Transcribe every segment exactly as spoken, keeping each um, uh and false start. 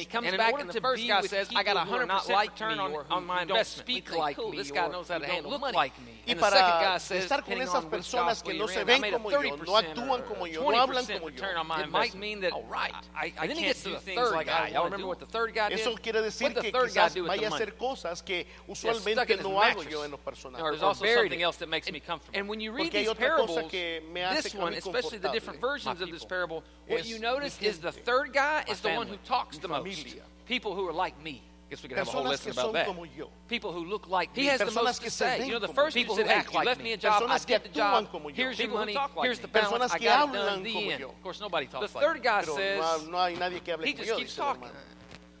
he comes And in back order and the to first be guy with says, people I got a who are not 100% like return me on, or who on my don't investment. We speak think, like cool, me this guy or knows how who to don't handle look money. like me. Y And the second guy para says, estar con depending esas on which personas que gospel no you're se in, I ven made a como yo, thirty no percent actúan or como yo, twenty no hablan percent como return yo. on my It might investment. mean that All right. I, I And then he can't gets to do the things third like guy. I Y'all wanna remember do what the them. third guy did? Eso quiere What decir did the que third guy quizás do with the vaya a money? hacer cosas que stuck usualmente in his no hago mattress. yo en lo Or, personal. there's or also buried something it. else that makes me comfortable. And when you read Porque hay these otra cosa parables, que me hace this a one, mí especially the different confortable. versions My of this people. parable, what Es you mi notice is the gente. third guy My is the one family. who talks Mi the most. familia. People who are like me. Guess we could have a whole Personas lesson que about son that. como yo. People who look like He me. has the Personas most que to se say. ven You know, the como first People people who who act act you like left me. me a job, I Personas que did the actúan job, como yo. here's your People who money, talk like here's me. the balance, Personas I que got it hablan done, the como end. yo. Of course, nobody The talks like third me. guy Pero says, no, no hay nadie que hable he como just yo, keeps dice el talking. hermano.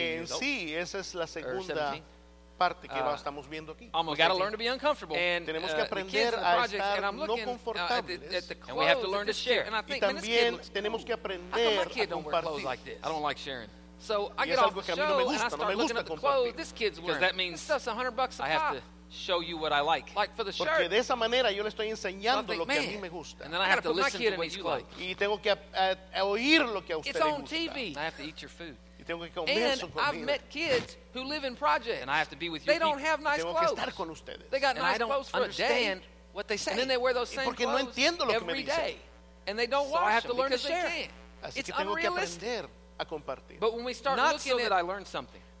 que en years old. sí esa es la segunda seventeen. parte que Uh, estamos viendo aquí. Almost We got to eighteen. learn to be uncomfortable. And Tenemos uh, que the kids aprender in the a projects, estar and I'm no looking uh, at, the, confortables. at the clothes. And we have to learn to that this kid- share. And I Y think, man, this kid también looks tenemos que cool. How come aprender my a kid don't wear clothes compartir. like this? I don't like sharing. So I Y get es off algo the que a mí no show me and I gusta, no start me looking gusta at the compartir. clothes this kid's Because wearing. that means this stuff's a hundred bucks a I have pop. to show you what I like. Like for the Porque shirt. de esa manera yo le estoy enseñando think, lo que a man, mí me gusta. And then I I have gotta to put my listen kid to in what these you clothes. like. Y tengo que a- a- a oír lo que a usted It's le on gusta. T V. And I have to eat your food. Y tengo que comer And su I've comida. met kids who live in projects. And I have to be with your They don't people. have nice Tengo que clothes. estar con ustedes. They got And I nice don't clothes for a day. understand what they say. And then they wear those Y same porque no clothes entiendo lo que me every dicen. day. And they don't So wash I have them to learn to because they share. can't. Así It's que tengo que unrealistic. aprender a compartir. But when we start Not looking so at that I learn something.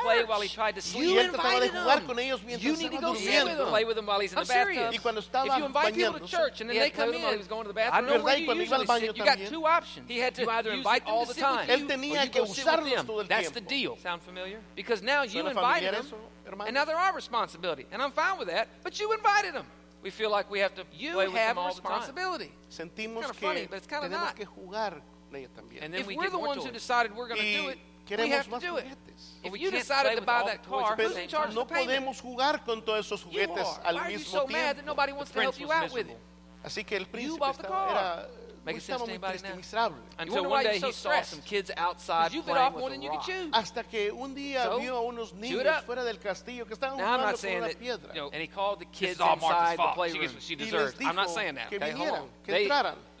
play while he tried to Y sleep. él trataba de invited jugar him. con ellos mientras You need to estaba go sit with him. durmiendo. Play with him while he's in I'm the bathtub. serious. Y cuando estaba If you invite people to bañándose, church and then he they had to play come with him in, while he was going to the I bathroom. know where ¿Verdad? Y you cuando iba al usually baño sit. You got también. two options. He had to You either use invite them all to the sit with time, you, Él tenía or you que go sit with usarlos them. todo el That's the tiempo. deal. Sound familiar? Because now you ¿Suena invited familiar them, eso, hermano? and now they're our responsibility. And I'm fine with that, but you invited them. We feel like we have to You play with have them a all the time. responsibility. Sentimos kinda que funny, but it's kinda tenemos not. que jugar con ella también. And then If we we're get the more ones who toys. decided we're going to do Y it, we queremos have to más do it. juguetes. If we you can't decided play to with buy all that the toys car, at the who's same in charge time. No of the payment? podemos jugar con todos esos You juguetes are. al Why are you mismo so mad that tiempo. nobody wants The to help prince you was out with it? miserable. Así que el príncipe bought the estaba, car. era, Make it sense estaba to muy anybody triste, now? miserable. Until wonder one why day you're he so saw stressed. some kids outside Because you bit playing off with more a than you could rock. chew. Hasta que un día So, vio a unos chew niños it up. fuera del castillo que estaban Now, I'm jugando not con saying una that, piedra. you know, And he called the This kids is all Martha's inside the fault. She playroom. gets what she Y les deserves. dijo I'm not saying that. que Okay, hold vinieran, on. que They- entraran.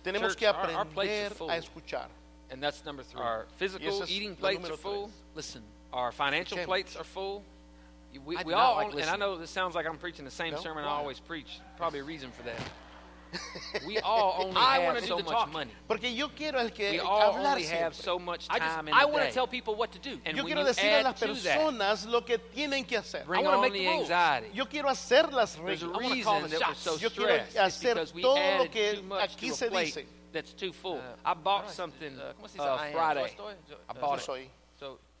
Tenemos Church, que our- our plates are aprender full. a escuchar. And that's number three. Our Y physical ese es eating lo plates número are full. tres. Listen, Our financial Escuchemos. plates are full. You- We, I we do not all, like and I listening. know this sounds like I'm preaching the same No? sermon I Why? always preach. Probably a reason for that. We all only I have wanna do so the much talking. money. Porque yo quiero el que We all hablar only have siempre. so much I time just in I the want day. to tell people what to do. And Yo when quiero you decir a add las to that, personas lo que tienen que hacer. bring wanna on make the the rules. anxiety. Yo quiero hacer las There's a reglas. wanna reason call the that we're shots. so Yo quiero stressed. It's hacer because we todo lo added que too much aquí to se a plate dice. that's too full. Uh, I bought Alright, something uh, ¿cómo se dice? uh, I am Friday. Tolstoy? I Uh, bought Eso it. soy. So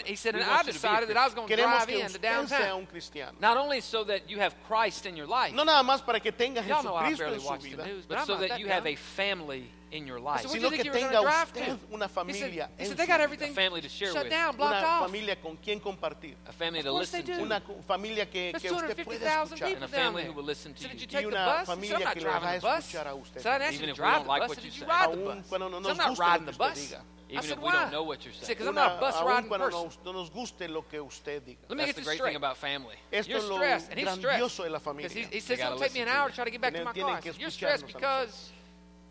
And he said, We and want I you to be a decided that I was going to Queremos drive que in to usted sea downtown. un cristiano. Not only so that you have Christ in your life, No nada más para que tenga Y'all know I Jesucristo barely en su watch the vida, news, but but I'm so not that that you have dumb. a family in your I life. said, where'd sino you que think you were tenga gonna drive usted to? una He said, familia he en said, su they got vida. everything A family to share shut with. down, blocked Una off. familia con quien compartir. A family Of to course they listen do. to. Una co- familia que, There's que usted puede two hundred fifty thousand escuchar. people And a down family there. who will listen to So did you. you take Y the una bus? He said, familia I'm not que le va driving a the bus. escuchar a usted. So I didn't ask Even you if to we drive don't the like bus. what I said, you did you say. ride the Aún bus? cuando no So nos I'm not guste riding lo the que usted bus. diga. I Even said, if we don't why? know what you're He said, saying. because I'm Una- not a bus aún riding cuando person. no, no nos guste lo que usted diga. Let me That's get the this great straight. thing about family. Esto You're es lo stressed, and he's stressed. grandioso de la Because he, familia. he says, gotta it'll take me an listen to hour you. to try to get back to Tienen- my tienen car. I que said, you're stressed escucharnos a because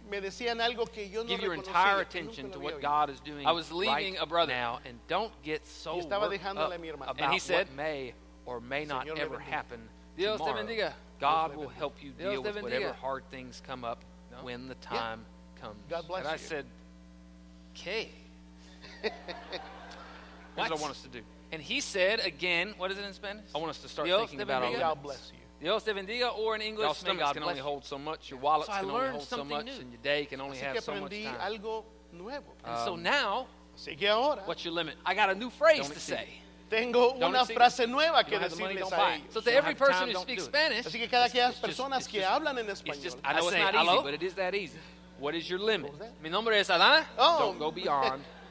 me decían algo que yo no Give your reconocía, entire que nunca attention lo to había what oído. God is doing I was leaving right a brother. now, and don't get so Y estaba worked dejándole up a mi hermano. about And he said, what may or may not Señor le ever bendiga. happen Dios te tomorrow. bendiga. God Dios le will bendiga. help you Dios deal te with whatever bendiga. hard things come up No. when the time comes. God bless And I you. said, okay. Here's what I What? want us to do. And he said again, what is it in Spanish? I want us to start Dios thinking te about our bendiga. God limits. bless you. Dios te bendiga, or in Y'all English, may stomachs God can bless only you. hold so much. Your wallets So I can only learned hold so something much, new. and your day can only Así have que so much aprendí time. algo nuevo. And so Um, now, Así que ahora What's your limit? I got a new phrase Don't to exceed say. tengo Don't una exceed frase nueva que don't have the money, decirles don't a buy. ellos. So to don't every have time, person who don't speaks do it. Spanish, Así que cada aquellas It's just- personas it's que just- hablan en It's español. just, I know I it's say, not hello? easy, but it is that easy. What is your limit? What was that? mi nombre es Adana. Oh, Don't go beyond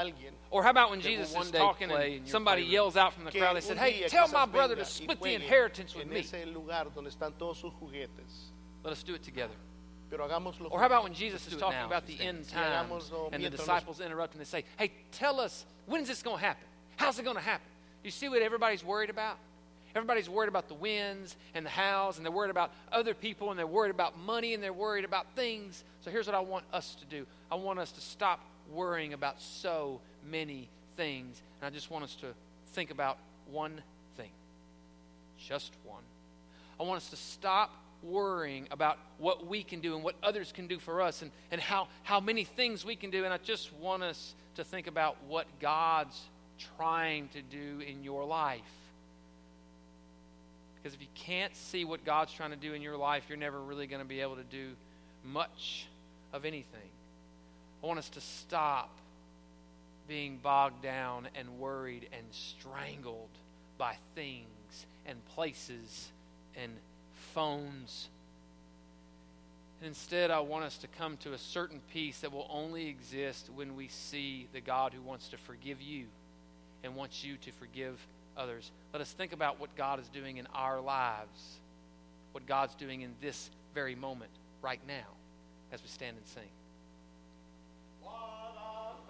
alguien Or how about when That will Jesus one is day talking play in and your somebody favor. yells out from the que crowd, they said, un hey, día tell quizás my brother venga to y split the juegue inheritance with en me. ese lugar donde están todos sus juguetes. Let us do it together. Pero hagámoslo Or how about juntos. when Jesus Let's is do it talking now, about as the we stand. end Y times hagámoslo and the mientras nos- disciples interrupt and they say, hey, tell us, when's this going to happen? How's it going to happen? You see what everybody's worried about? Everybody's worried about the winds and the hows, and they're worried about other people, and they're worried about money, and they're worried about things. So here's what I want us to do. I want us to stop worrying about so many things, and I just want us to think about one thing. Just one. I want us to stop worrying about what we can do and what others can do for us and, and how, how many things we can do. And I just want us to think about what God's trying to do in your life. Because if you can't see what God's trying to do in your life, you're never really going to be able to do much of anything. I want us to stop being bogged down and worried and strangled by things and places and phones. And instead, I want us to come to a certain peace that will only exist when we see the God who wants to forgive you and wants you to forgive others. Let us think about what God is doing in our lives, what God's doing in this very moment, right now, as we stand and sing.